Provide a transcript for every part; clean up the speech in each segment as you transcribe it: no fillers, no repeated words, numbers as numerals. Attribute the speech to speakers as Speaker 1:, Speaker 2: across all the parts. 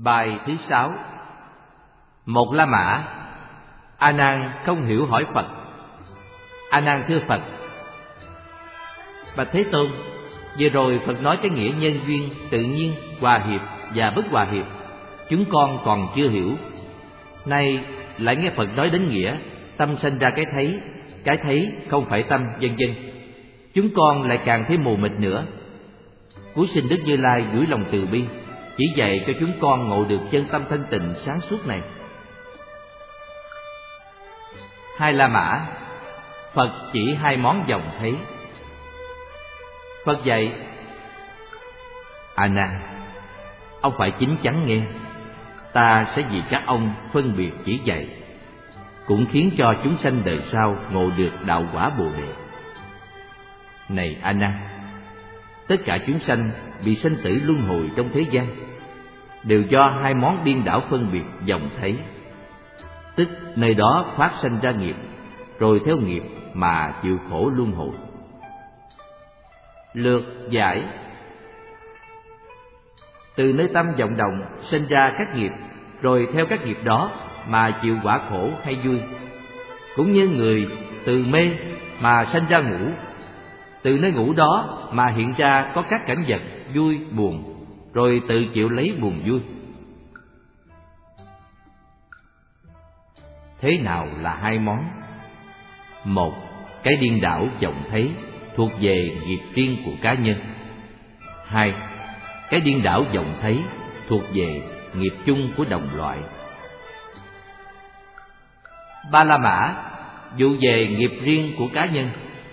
Speaker 1: Bài thứ 6. Một La Mã. A Nan không hiểu hỏi Phật. A Nan thưa Phật: Bạch Thế Tôn, vừa rồi Phật nói cái nghĩa nhân duyên, tự nhiên, hòa hiệp và bất hòa hiệp, chúng con còn chưa hiểu. Nay lại nghe Phật nói đến nghĩa tâm sanh ra cái thấy không phải tâm, vân vân, chúng con lại càng thấy mù mịt nữa. Cuối xin Đức Như Lai gửi lòng từ bi chỉ dạy cho chúng con ngộ được chân tâm thanh tịnh sáng suốt này. Hai La Mã. Phật chỉ hai món dòng thấy. Phật dạy: A Nan, ông phải chín chắn nghe. Ta sẽ vì các ông phân biệt chỉ dạy, cũng khiến cho chúng sanh đời sau ngộ được đạo quả Bồ Đề. Này A Nan, tất cả chúng sanh bị sanh tử luân hồi trong thế gian đều do hai món điên đảo phân biệt dòng thấy, tức nơi đó phát sanh ra nghiệp, rồi theo nghiệp mà chịu khổ luân hồi. Lược giải: từ nơi tâm vọng động sinh ra các nghiệp, rồi theo các nghiệp đó mà chịu quả khổ hay vui. Cũng như người từ mê mà sanh ra ngủ, từ nơi ngủ đó mà hiện ra có các cảnh vật vui buồn, rồi tự chịu lấy buồn vui. Thế nào là hai món? Một, cái điên đảo vọng thấy thuộc về nghiệp riêng của cá nhân. Hai, cái điên đảo vọng thấy thuộc về nghiệp chung của đồng loại. Ba La Mã dụ về nghiệp riêng của cá nhân.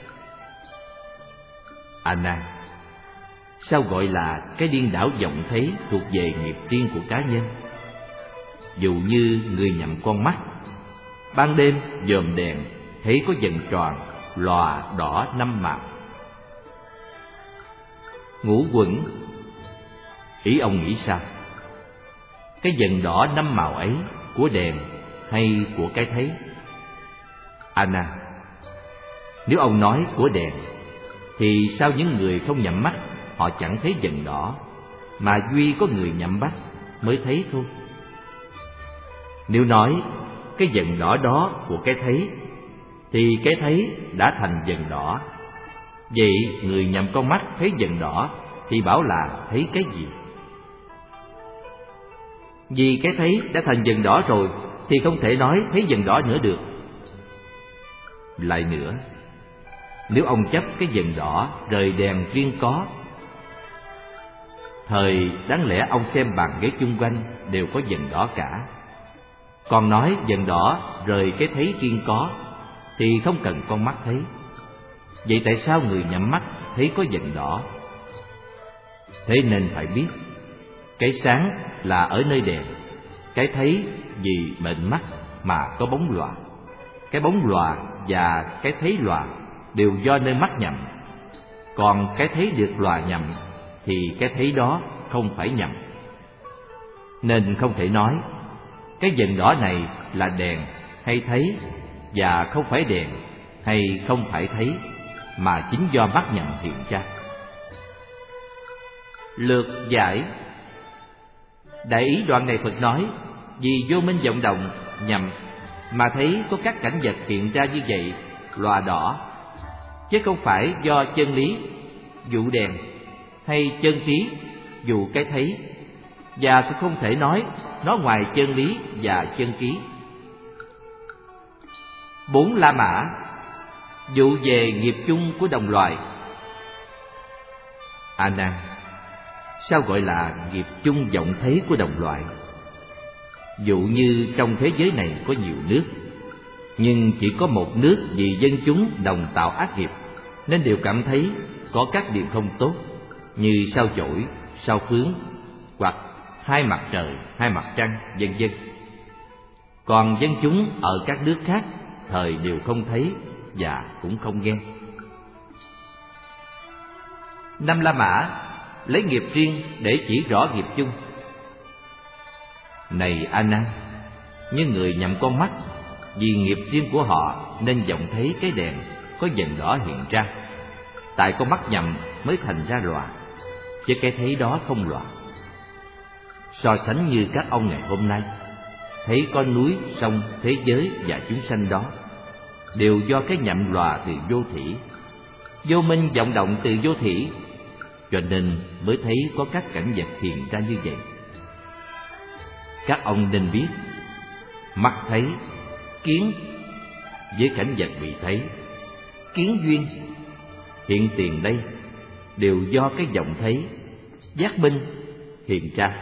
Speaker 1: A Nan, sao gọi là cái điên đảo vọng thấy thuộc về nghiệp riêng của cá nhân? Dụ như người nhắm con mắt, ban đêm dòm đèn thấy có vầng tròn lòa đỏ năm màu. Ngũ quẩn. Ý ông nghĩ sao? Cái vầng đỏ năm màu ấy của đèn hay của cái thấy? A Nan, nếu ông nói của đèn thì sao những người không nhắm mắt họ chẳng thấy vầng đỏ, mà duy có người nhắm mắt mới thấy thôi? Nếu nói cái vầng đỏ đó của cái thấy thì cái thấy đã thành vầng đỏ. Vậy người nhắm con mắt thấy vầng đỏ thì bảo là thấy cái gì? Vì cái thấy đã thành vầng đỏ rồi thì không thể nói thấy vầng đỏ nữa được. Lại nữa, nếu ông chấp cái vầng đỏ rời đèn riêng có, thời đáng lẽ ông xem bàn ghế chung quanh đều có vầng đỏ cả. Còn nói vầng đỏ rời cái thấy riêng có thì không cần con mắt thấy. Vậy tại sao người nhắm mắt thấy có vầng đỏ? Thế nên phải biết, cái sáng là ở nơi đèn, cái thấy vì mệnh mắt mà có bóng lòa. Cái bóng lòa và cái thấy lòa đều do nơi mắt nhầm. Còn cái thấy được lòa nhầm thì cái thấy đó không phải nhầm. Nên không thể nói cái vầng đỏ này là đèn hay thấy, và không phải đèn hay không phải thấy, mà chính do mắt nhầm hiện ra. Lược giải. Đại ý đoạn này Phật nói vì vô minh vọng động nhầm mà thấy có các cảnh vật hiện ra như vậy, lòa đỏ, chứ không phải do chân lý dụ đèn hay chân trí dụ cái thấy, và cũng không thể nói nó ngoài chân lý và chân trí. Bốn La Mã dụ về nghiệp chung của đồng loại. A Nan, sao gọi là nghiệp chung vọng thấy của đồng loại? Dụ như trong thế giới này có nhiều nước, nhưng chỉ có một nước vì dân chúng đồng tạo ác nghiệp nên đều cảm thấy có các điều không tốt, như sao chổi, sao phướng, hoặc hai mặt trời, hai mặt trăng, vân vân. Còn dân chúng ở các nước khác thời đều không thấy và cũng không nghe. Năm La Mã lấy nghiệp riêng để chỉ rõ nghiệp chung. Này A Nan, như người nhắm con mắt, vì nghiệp riêng của họ nên vọng thấy cái đèn có vầng đỏ hiện ra. Tại con mắt nhầm mới thành ra lòa, chứ cái thấy đó không lòa. So sánh như các ông ngày hôm nay, thấy có núi, sông, thế giới và chúng sanh đó đều do cái nhậm lòa từ vô thủy, vô minh vọng động từ vô thủy, cho nên mới thấy có các cảnh vật hiện ra như vậy. Các ông nên biết, mắt thấy, kiến với cảnh vật bị thấy, kiến duyên hiện tiền đây đều do cái vọng thấy, giác minh hiện ra.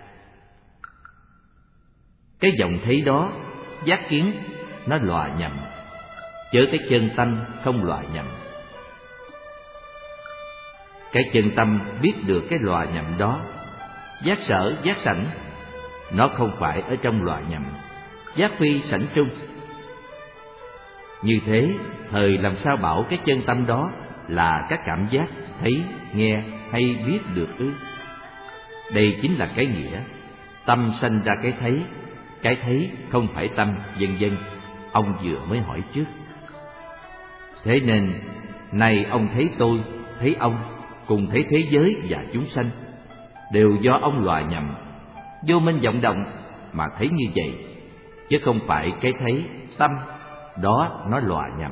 Speaker 1: Cái vọng thấy đó, giác kiến, nó lòa nhầm, chớ cái chân tâm không lòa nhầm. Cái chân tâm biết được cái lòa nhầm đó, giác sở, giác sảnh, nó không phải ở trong lòa nhầm, giác phi sảnh trung. Như thế, thời làm sao bảo cái chân tâm đó là các cảm giác thấy, nghe hay biết được ư? Đây chính là cái nghĩa tâm sanh ra cái thấy không phải tâm, vân vân. Ông vừa mới hỏi trước. Thế nên này ông thấy tôi, thấy ông, cùng thấy thế giới và chúng sanh đều do ông lòa nhầm, vô minh vọng động mà thấy như vậy, chứ không phải cái thấy tâm đó nó lòa nhầm.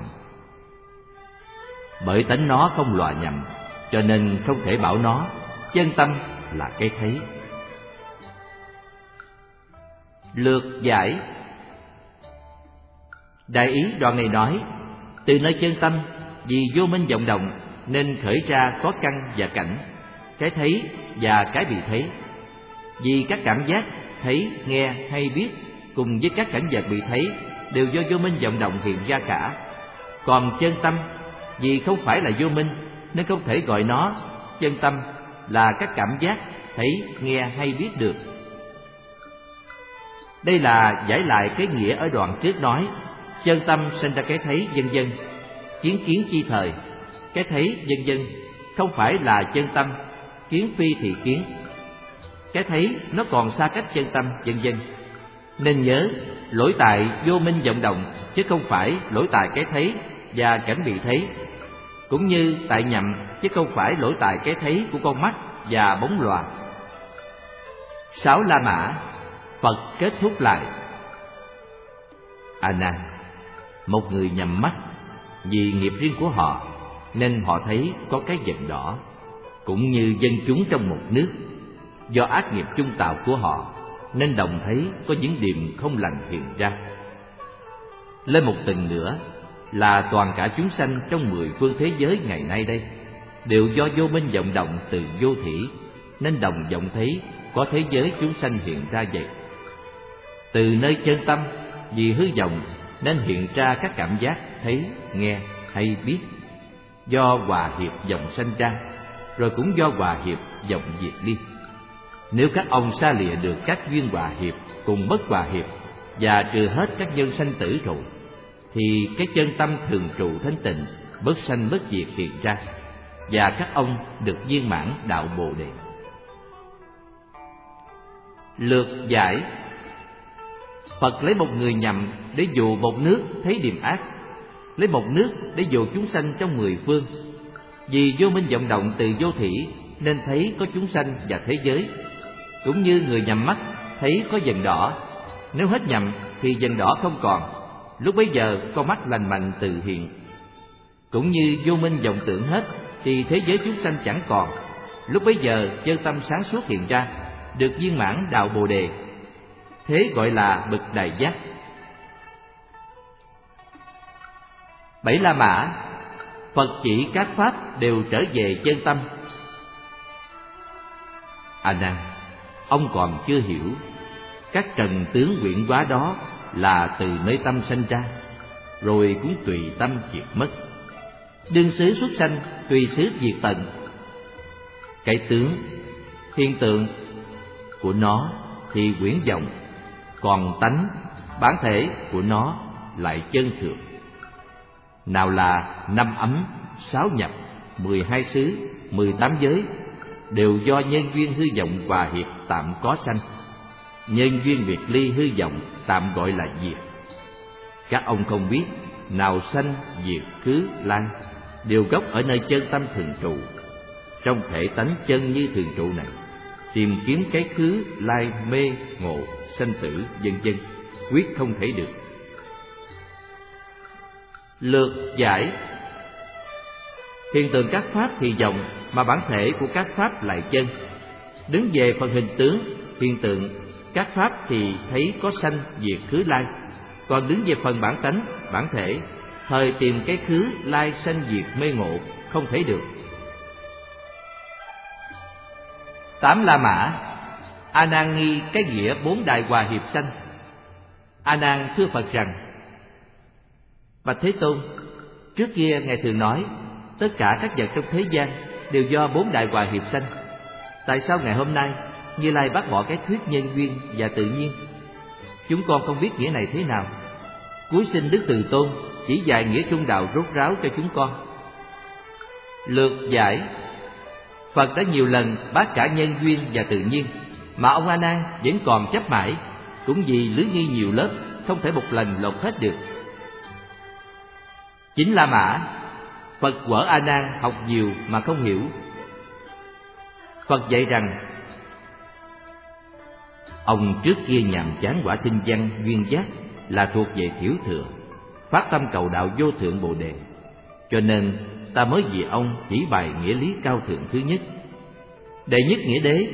Speaker 1: Bởi tánh nó không lòa nhầm, cho nên không thể bảo nó chân tâm là cái thấy. Lược giải. Đại ý đoạn này nói, từ nơi chân tâm vì vô minh vọng động nên khởi ra có căn và cảnh, cái thấy và cái bị thấy. Vì các cảm giác thấy, nghe hay biết cùng với các cảnh vật bị thấy đều do vô minh vọng động hiện ra cả. Còn chân tâm vì không phải là vô minh nên không thể gọi nó chân tâm là các cảm giác thấy, nghe hay biết được. Đây là giải lại cái nghĩa ở đoạn trước nói chân tâm sinh ra cái thấy vân vân, kiến kiến chi thời, cái thấy vân vân không phải là chân tâm, kiến phi thì kiến, cái thấy nó còn xa cách chân tâm vân vân. Nên nhớ lỗi tại vô minh vọng động chứ không phải lỗi tại cái thấy và cảnh bị thấy, cũng như tại nhầm chứ không phải lỗi tại cái thấy của con mắt và bóng lòa. 6 La Mã. Phật kết thúc lại. A Nan, một người nhắm mắt vì nghiệp riêng của họ nên họ thấy có cái vần đỏ, cũng như dân chúng trong một nước do ác nghiệp chung tạo của họ nên đồng thấy có những điểm không lành hiện ra. Lên một tầng nữa là toàn cả chúng sanh trong 10 phương thế giới ngày nay đây đều do vô minh vọng động từ vô thủy nên đồng vọng thấy có thế giới chúng sanh hiện ra vậy. Từ nơi chân tâm vì hư vọng nên hiện ra các cảm giác thấy, nghe hay biết, do hòa hiệp vọng sanh ra, rồi cũng do hòa hiệp vọng diệt đi. Nếu các ông xa lìa được các duyên hòa hiệp cùng bất hòa hiệp và trừ hết các nhân sanh tử rồi, thì cái chân tâm thường trụ thanh tịnh, bất sanh bất diệt hiện ra, và các ông được viên mãn đạo Bồ Đề. Lược giải. Phật lấy một người nhầm để dụ một nước thấy điềm ác, lấy một nước để dụ chúng sanh trong 10 phương. Vì vô minh vọng động từ vô thủy nên thấy có chúng sanh và thế giới, cũng như người nhắm mắt thấy có vần đỏ. Nếu hết nhầm thì vần đỏ không còn, lúc bấy giờ con mắt lành mạnh tự hiện. Cũng như vô minh vọng tưởng hết thì thế giới chúng sanh chẳng còn, lúc bấy giờ chân tâm sáng suốt hiện ra, được viên mãn đạo Bồ Đề. Thế gọi là bậc đại giác. 7 La Mã. Phật chỉ các pháp đều trở về chân tâm. A Nan, ông còn chưa hiểu các trần tướng quyển hóa đó là từ nơi tâm sanh ra, rồi cũng tùy tâm diệt mất. Đương xứ xuất sanh, tùy xứ diệt tận. Cái tướng, hiện tượng của nó thì quyển vọng, còn tánh, bản thể của nó lại chân thực. Nào là 5 ấm, 6 nhập, 12 xứ, 18 giới đều do nhân duyên hư vọng hòa hiệp tạm có sanh. Nhân duyên biệt ly hư vọng tạm gọi là diệt. Các ông không biết nào sanh, diệt, khứ, lai đều gốc ở nơi chân tâm thường trụ. Trong thể tánh chân như thường trụ này, tìm kiếm cái khứ lai mê ngộ sanh tử vân vân, quyết không thể được. Lược giải. Hiện tượng các pháp thì vọng, mà bản thể của các pháp lại chân. Đứng về phần hình tướng, hiện tượng các pháp thì thấy có sanh diệt khứ lai. Còn đứng về phần bản tánh, bản thể, thời tìm cái khứ lai sanh diệt mê ngộ, không thể được. 8 La Mã. A Nan nghi cái nghĩa 4 đại hòa hiệp sanh. A Nan thưa Phật rằng: Bạch Thế Tôn, trước kia Ngài thường nói tất cả các vật trong thế gian đều do 4 đại hòa hiệp sanh. Tại sao ngày hôm nay Như Lai bác bỏ cái thuyết nhân duyên và tự nhiên? Chúng con không biết nghĩa này thế nào. Cúi xin Đức Từ Tôn chỉ dạy nghĩa trung đạo rốt ráo cho chúng con. Lược giải. Phật đã nhiều lần bác cả nhân duyên và tự nhiên, mà ông A Nan vẫn còn chấp mãi, cũng vì lưới nghi nhiều lớp, không thể một lần lột hết được. 9 La Mã. Phật quở A Nan học nhiều mà không hiểu. Phật dạy rằng: Ông trước kia nhàm chán quả tinh văn duyên giác là thuộc về thiểu thừa, phát tâm cầu đạo vô thượng Bồ Đề, cho nên ta mới vì ông chỉ bài nghĩa lý cao thượng thứ nhất, đệ nhất nghĩa đế.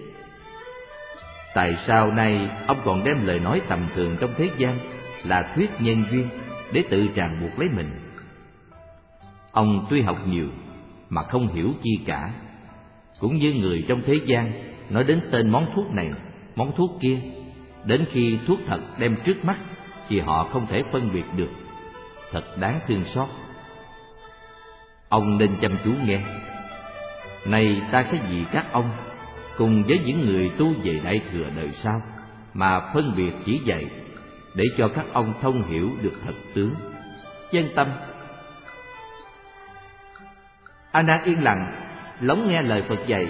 Speaker 1: Tại sao nay ông còn đem lời nói tầm thường trong thế gian là thuyết nhân duyên để tự ràng buộc lấy mình? Ông tuy học nhiều mà không hiểu chi cả, cũng như người trong thế gian nói đến tên món thuốc này, món thuốc kia, đến khi thuốc thật đem trước mắt thì họ không thể phân biệt được, thật đáng thương xót. Ông nên chăm chú nghe. Này ta sẽ vì các ông cùng với những người tu về Đại Thừa đời sau mà phân biệt chỉ dạy, để cho các ông thông hiểu được thật tướng, chân tâm. A Nan yên lặng lắng nghe lời Phật dạy.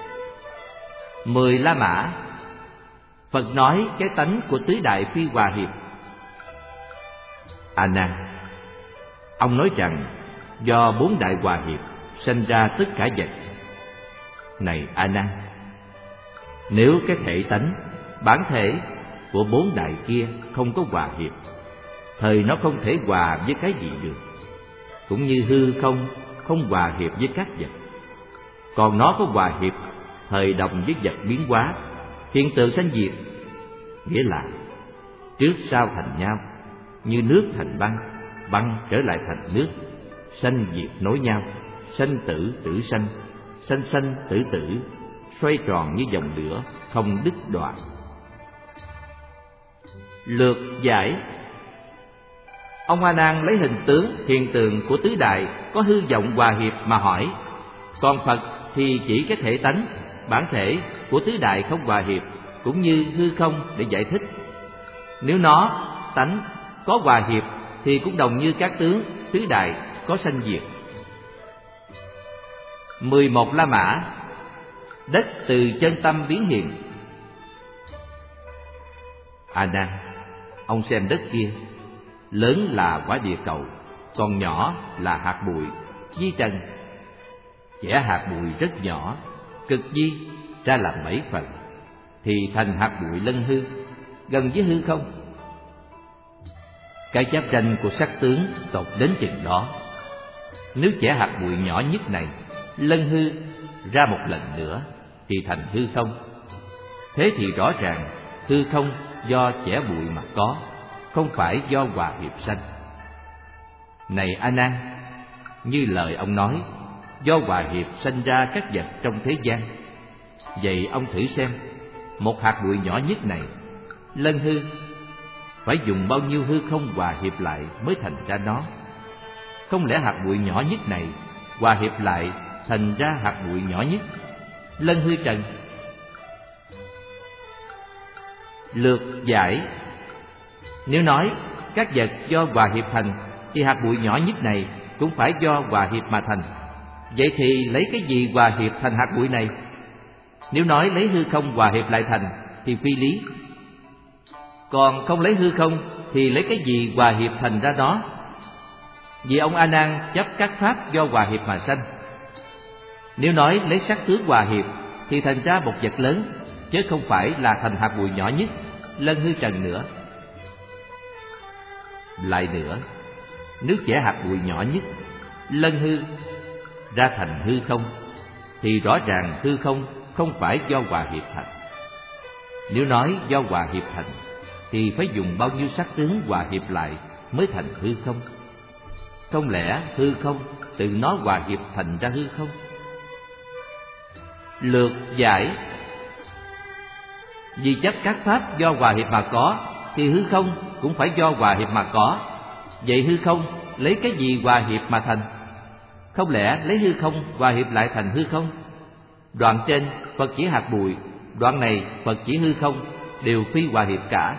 Speaker 1: 10 La Mã. Phật nói cái tánh của tứ đại phi hòa hiệp. A Nan, ông nói rằng do 4 đại hòa hiệp sanh ra tất cả vật. Này A Nan, nếu cái thể tánh, bản thể của 4 đại kia không có hòa hiệp, thời nó không thể hòa với cái gì được, cũng như hư không không hòa hiệp với các vật. Còn nó có hòa hiệp, thời đồng với vật biến hóa, hiện tượng sanh diệt, nghĩa là trước sau thành nhau, như nước thành băng, băng trở lại thành nước, sanh diệt nối nhau, sanh tử tử sanh, sanh sanh tử tử, xoay tròn như dòng lửa không đứt đoạn. Lược giải. Ông A Nan lấy hình tướng hiện tượng của tứ đại có hư vọng hòa hiệp mà hỏi, còn Phật thì chỉ cái thể tánh, bản thể của tứ đại không hòa hiệp, cũng như hư không để giải thích. Nếu nó tánh có hòa hiệp thì cũng đồng như các tướng tứ đại có sanh diệt. 11 La Mã. Đất từ chân tâm biến hiện. A Nan, ông xem đất kia, lớn là quả địa cầu, còn nhỏ là hạt bụi di trần. Chẻ hạt bụi rất nhỏ, cực di ra làm 7 phần, thì thành hạt bụi lân hư, gần với hư không. Cái cháp tranh của sắc tướng tột đến chừng đó. Nếu chẻ hạt bụi nhỏ nhất này lân hư ra một lần nữa thì thành hư không. Thế thì rõ ràng hư không do chẻ bụi mà có, không phải do hòa hiệp sanh. Này A Nan, như lời ông nói, do hòa hiệp sanh ra các vật trong thế gian. Vậy ông thử xem, một hạt bụi nhỏ nhất này lân hư phải dùng bao nhiêu hư không hòa hiệp lại mới thành ra nó? Không lẽ hạt bụi nhỏ nhất này hòa hiệp lại thành ra hạt bụi nhỏ nhất lân hư trần? Lược giải. Nếu nói các vật do hòa hiệp thành thì hạt bụi nhỏ nhất này cũng phải do hòa hiệp mà thành. Vậy thì lấy cái gì hòa hiệp thành hạt bụi này? Nếu nói lấy hư không hòa hiệp lại thành thì phi lý. Còn không lấy hư không thì lấy cái gì hòa hiệp thành ra đó? Vì ông A Nan chấp các pháp do hòa hiệp mà sanh. Nếu nói lấy sắc tướng hòa hiệp thì thành ra một vật lớn, chứ không phải là thành hạt bụi nhỏ nhất, lân hư trần nữa. Lại nữa, nếu chẻ hạt bụi nhỏ nhất, lân hư ra thành hư không, thì rõ ràng hư không không phải do hòa hiệp thành. Nếu nói do hòa hiệp thành, thì phải dùng bao nhiêu sắc tướng hòa hiệp lại mới thành hư không? Không lẽ hư không tự nó hòa hiệp thành ra hư không? Lược giải: vì chấp các pháp do hòa hiệp mà có, thì hư không cũng phải do hòa hiệp mà có. Vậy hư không lấy cái gì hòa hiệp mà thành? Không lẽ lấy hư không hòa hiệp lại thành hư không? Đoạn trên Phật chỉ hạt bụi, đoạn này Phật chỉ hư không, đều phi hòa hiệp cả.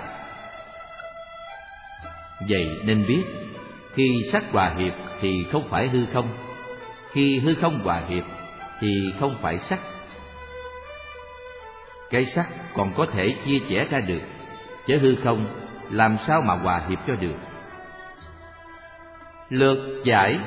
Speaker 1: Vậy nên biết, khi sắc hòa hiệp thì không phải hư không, khi hư không hòa hiệp thì không phải sắc. Cái sắc còn có thể chia chẻ ra được, chứ hư không làm sao mà hòa hiệp cho được? Lược giải: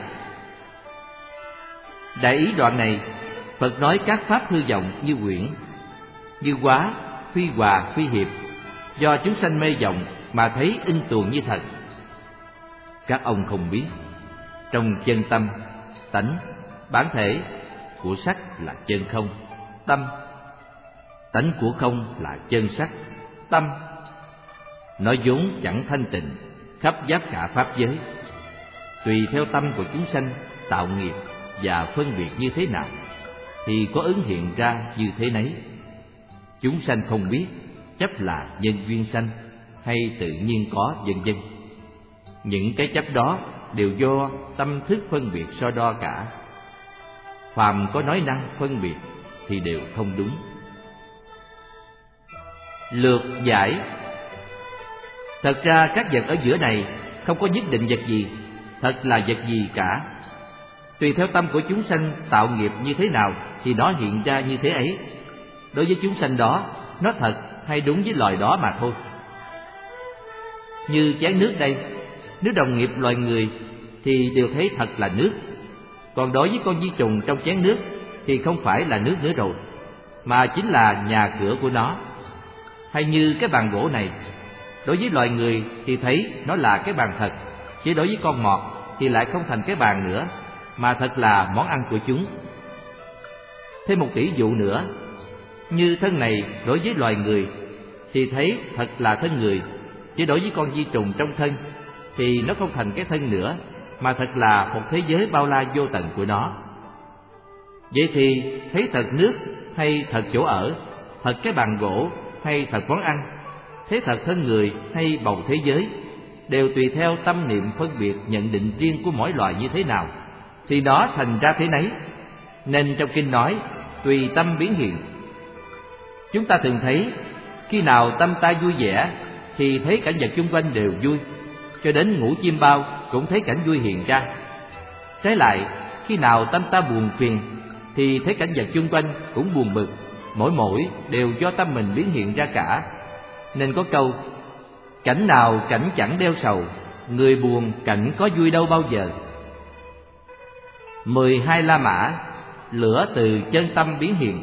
Speaker 1: đại ý đoạn này, Phật nói các pháp hư vọng như quyển, như quá, phi hòa, phi hiệp, do chúng sanh mê vọng mà thấy in tuồng như thật. Các ông không biết, trong chân tâm, tánh, bản thể của sắc là chân không, tâm. Tánh của không là chân sắc, tâm. Nó vốn chẳng thanh tịnh, khắp giáp cả pháp giới. Tùy theo tâm của chúng sanh tạo nghiệp và phân biệt như thế nào, thì có ứng hiện ra như thế nấy. Chúng sanh không biết, chấp là nhân duyên sanh hay tự nhiên có, vân vân. Những cái chấp đó đều do tâm thức phân biệt so đo cả. Phàm có nói năng phân biệt thì đều không đúng. Lược giải: thật ra các vật ở giữa này không có nhất định vật gì, thật là vật gì cả. Tùy theo tâm của chúng sanh tạo nghiệp như thế nào thì nó hiện ra như thế ấy. Đối với chúng sanh đó, nó thật hay đúng với loài đó mà thôi. Như chén nước đây, nếu đồng nghiệp loài người thì đều thấy thật là nước. Còn đối với con vi trùng trong chén nước thì không phải là nước nữa rồi, mà chính là nhà cửa của nó. Hay như cái bàn gỗ này, đối với loài người thì thấy nó là cái bàn thật, chứ đối với con mọt thì lại không thành cái bàn nữa, mà thật là món ăn của chúng. Thêm một tỷ dụ nữa, như thân này đối với loài người thì thấy thật là thân người, chứ đối với con vi trùng trong thân thì nó không thành cái thân nữa, mà thật là một thế giới bao la vô tận của nó. Vậy thì thấy thật nước hay thật chỗ ở, thật cái bàn gỗ hay thật món ăn, thấy thật thân người hay bầu thế giới, đều tùy theo tâm niệm phân biệt nhận định riêng của mỗi loài như thế nào thì nó thành ra thế nấy. Nên trong kinh nói tùy tâm biến hiện. Chúng ta thường thấy, khi nào tâm ta vui vẻ thì thấy cảnh vật xung quanh đều vui, cho đến ngủ chim bao cũng thấy cảnh vui hiện ra. Trái lại, khi nào tâm ta buồn phiền thì thấy cảnh vật xung quanh cũng buồn bực, mỗi đều do tâm mình biến hiện ra cả. Nên có câu: cảnh nào cảnh chẳng đeo sầu, người buồn cảnh có vui đâu bao giờ. 12 La Mã, lửa từ chân tâm biến hiện.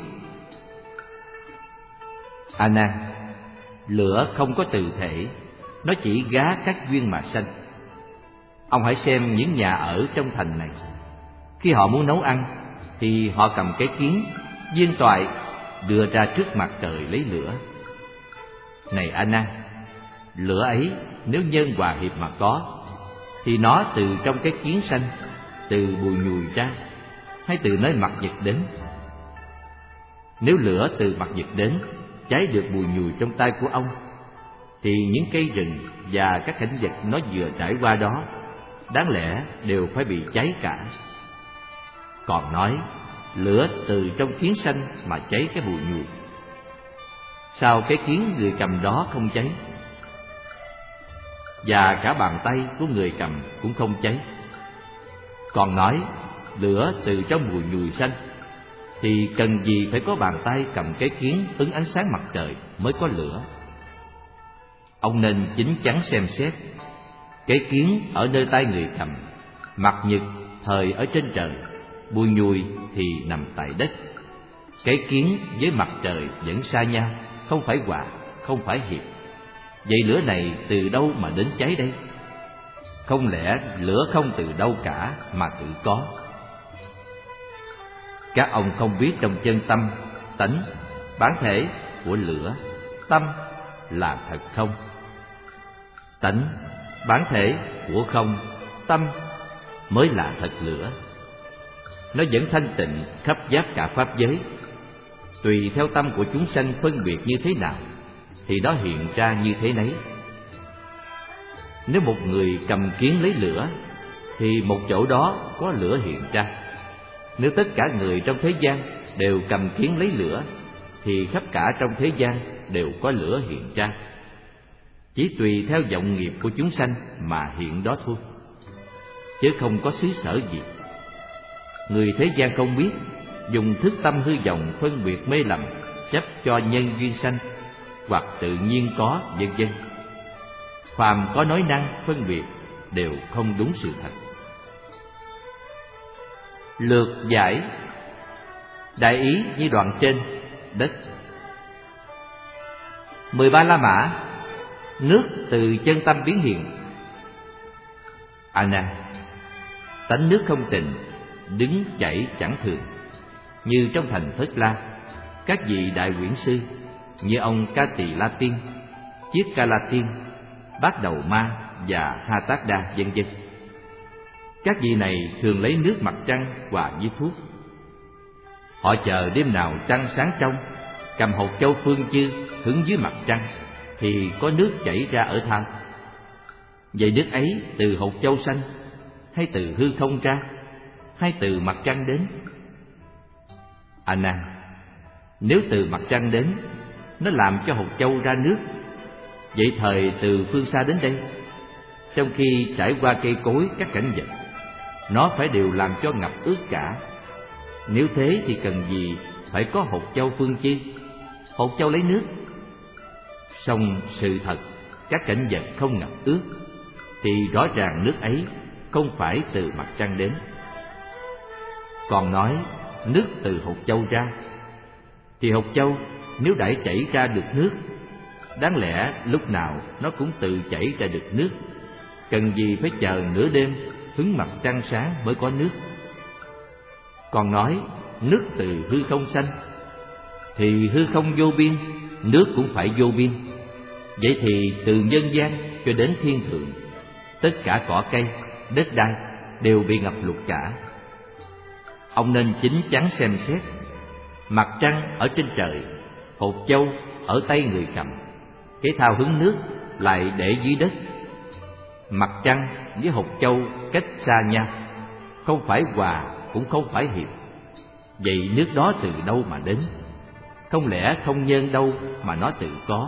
Speaker 1: A Nan, lửa không có từ thể, nó chỉ gá các duyên mà sanh. Ông hãy xem những nhà ở trong thành này, khi họ muốn nấu ăn thì họ cầm cái kiến, viên toại đưa ra trước mặt trời lấy lửa. Này A Nan, lửa ấy nếu nhân hòa hiệp mà có, thì nó từ trong cái kiến sanh, từ bùi nhùi ra, hay từ nơi mặt vật đến? Nếu lửa từ mặt vật đến cháy được bùi nhùi trong tay của ông, thì những cây rừng và các cảnh vật nó vừa trải qua đó đáng lẽ đều phải bị cháy cả. Còn nói lửa từ trong kiến sanh mà cháy cái bùi nhùi, sao cái kiến người cầm đó không cháy? Và cả bàn tay của người cầm cũng không cháy. Còn nói lửa từ trong bùi nhùi sanh, thì cần gì phải có bàn tay cầm cái kiến ứng ánh sáng mặt trời mới có lửa? Ông nên chín chắn xem xét, cái kiến ở nơi tay người cầm, mặt nhật thời ở trên trời, bùi nhùi thì nằm tại đất. Cái kiến với mặt trời vẫn xa nhau, không phải hòa, không phải hiệp. Vậy lửa này từ đâu mà đến cháy đây? Không lẽ lửa không từ đâu cả mà tự có? Các ông không biết trong chân tâm, tánh, bản thể của lửa, tâm là thật không? Tánh, bản thể của không, tâm mới là thật lửa. Nó vẫn thanh tịnh khắp giác cả pháp giới. Tùy theo tâm của chúng sanh phân biệt như thế nào thì nó hiện ra như thế nấy. Nếu một người cầm kiến lấy lửa thì một chỗ đó có lửa hiện ra. Nếu tất cả người trong thế gian đều cầm kiến lấy lửa thì khắp cả trong thế gian đều có lửa hiện ra. Chỉ tùy theo vọng nghiệp của chúng sanh mà hiện đó thôi, chứ không có xứ sở gì. Người thế gian không biết, dùng thức tâm hư vọng phân biệt mê lầm, chấp cho nhân duyên sanh hoặc tự nhiên có, vân vân. Phàm có nói năng phân biệt đều không đúng sự thật. Lược giải. Đại ý như đoạn trên, đất. 13 La Mã. Nước từ chân tâm biến hiện. A Nan, tánh nước không tịnh, đứng chảy chẳng thường. Như trong thành Phất La, các vị đại quyển sư như ông Ca Tỳ La Tiên, Chiết Ca La Tiên, Bát Đầu Ma và Ha Tát Đa, vân vân. Các vị này thường lấy nước mặt trăng hòa với thuốc. Họ chờ đêm nào trăng sáng trong, cầm hột châu phương chư hứng dưới mặt trăng thì có nước chảy ra ở thau. Vậy nước ấy từ hột châu xanh, hay từ hư không ra, hay từ mặt trăng đến? A Nan, nếu từ mặt trăng đến, nó làm cho hột châu ra nước. Vậy thời từ phương xa đến đây, trong khi trải qua cây cối các cảnh vật, nó phải đều làm cho ngập ướt cả. Nếu thế thì cần gì phải có hột châu phương chi? Hột châu lấy nước. Song sự thật các cảnh vật không ngập ướt thì rõ ràng nước ấy không phải từ mặt trăng đến. Còn nói nước từ hột châu ra thì hột châu nếu đã chảy ra được nước, đáng lẽ lúc nào nó cũng tự chảy ra được nước, cần gì phải chờ nửa đêm hứng mặt trăng sáng mới có nước. Còn nói nước từ hư không sanh thì hư không vô biên, nước cũng phải vô biên. Vậy thì từ nhân gian cho đến thiên thượng, tất cả cỏ cây, đất đai đều bị ngập lụt cả. Ông nên chín chắn xem xét. Mặt trăng ở trên trời, hột châu ở tay người cầm, cái thao hứng nước lại để dưới đất. Mặt trăng với hột châu cách xa nhau, không phải hòa cũng không phải hiệp. Vậy nước đó từ đâu mà đến? Không lẽ không nhân đâu mà nó tự có?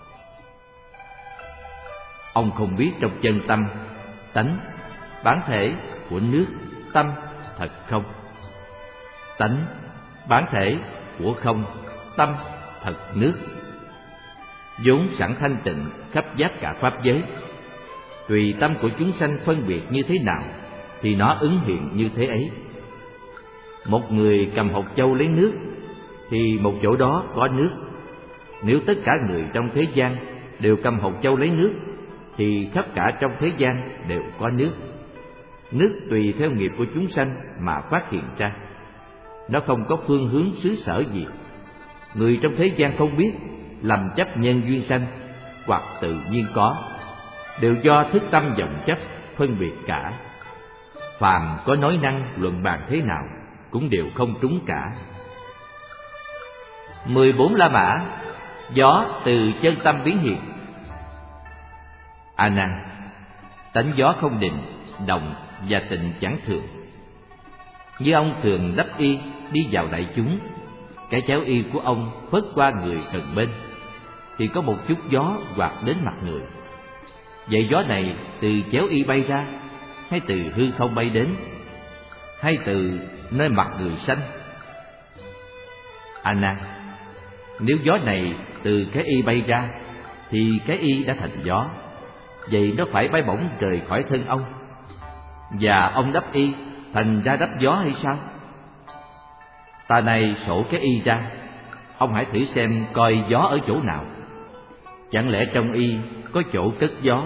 Speaker 1: Ông không biết trong chân tâm, tánh, bản thể của nước, tâm thật không? Tánh, bản thể của không, tâm thật nước, vốn sẵn thanh tịnh khắp giác cả pháp giới. Tùy tâm của chúng sanh phân biệt như thế nào thì nó ứng hiện như thế ấy. Một người cầm hột châu lấy nước thì một chỗ đó có nước. Nếu tất cả người trong thế gian đều cầm hột châu lấy nước thì khắp cả trong thế gian đều có nước. Nước tùy theo nghiệp của chúng sanh mà phát hiện ra. Nó không có phương hướng xứ sở gì. Người trong thế gian không biết, lầm chấp nhân duyên sanh hoặc tự nhiên có, đều do thức tâm vọng chấp phân biệt cả. Phàm có nói năng luận bàn thế nào cũng đều không trúng cả. 14 La Mã. Gió từ chân tâm biến hiện. A Nan, tánh gió không định, động và tịnh chẳng thường. Như ông thường đắp y đi vào đại chúng, cái chéo y của ông phất qua người gần bên thì có một chút gió quạt đến mặt người. Vậy gió này từ chéo y bay ra, hay từ hư không bay đến, hay từ nơi mặt người sanh? A Nan, nếu gió này từ cái y bay ra thì cái y đã thành gió. Vậy nó phải bay bổng rời khỏi thân ông, và ông đắp y thành ra đắp gió hay sao? Ta này sổ cái y ra, ông hãy thử xem coi gió ở chỗ nào. Chẳng lẽ trong y có chỗ cất gió?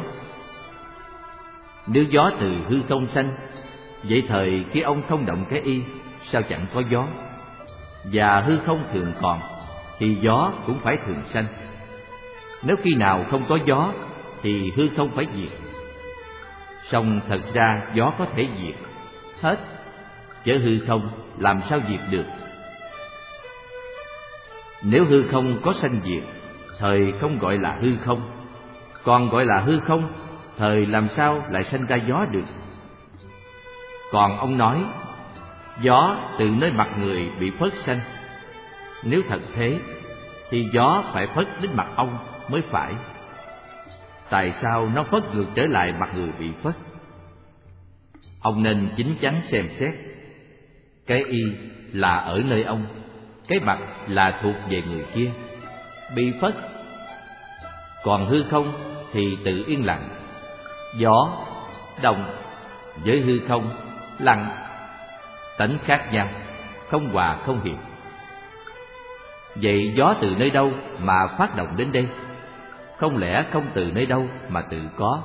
Speaker 1: Nếu gió từ hư không sanh, vậy thời khi ông không động cái y, sao chẳng có gió? Và hư không thường còn, thì gió cũng phải thường sanh. Nếu khi nào không có gió, thì hư không phải diệt. Song thật ra gió có thể diệt hết, chớ hư không làm sao diệt được. Nếu hư không có sanh diệt, thời không gọi là hư không. Còn gọi là hư không, thời làm sao lại sanh ra gió được? Còn ông nói gió từ nơi mặt người bị phất sanh. Nếu thật thế, thì gió phải phất đến mặt ông mới phải. Tại sao nó phất ngược trở lại mặt người bị phất? Ông nên chín chắn xem xét. Cái y là ở nơi ông, cái mặt là thuộc về người kia bị phất. Còn hư không thì tự yên lặng. Gió động với hư không lặng, tánh khác nhau, không hòa không hiệp. Vậy gió từ nơi đâu mà phát động đến đây? Không lẽ không từ nơi đâu mà tự có?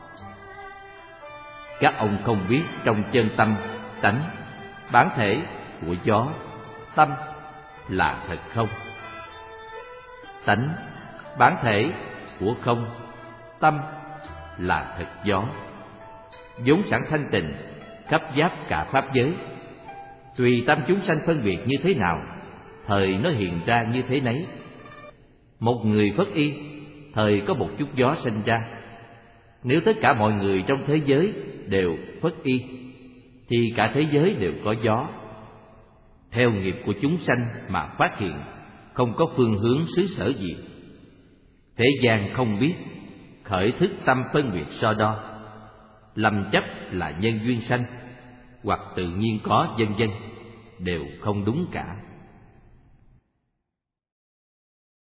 Speaker 1: Các ông không biết trong chân tâm, tánh, bản thể của gió, tâm là thật không? Tánh, bản thể của không, tâm là thật gió, vốn sẵn thanh tịnh, khắp giáp cả pháp giới. Tùy tâm chúng sanh phân biệt như thế nào, thời nó hiện ra như thế nấy. Một người phất y, thời có một chút gió sinh ra. Nếu tất cả mọi người trong thế giới đều phất y, thì cả thế giới đều có gió. Theo nghiệp của chúng sanh mà phát hiện, không có phương hướng xứ sở gì. Thế gian không biết, khởi thức tâm phân biệt so đo, lầm chấp là nhân duyên sanh, hoặc tự nhiên có, vân vân, đều không đúng cả.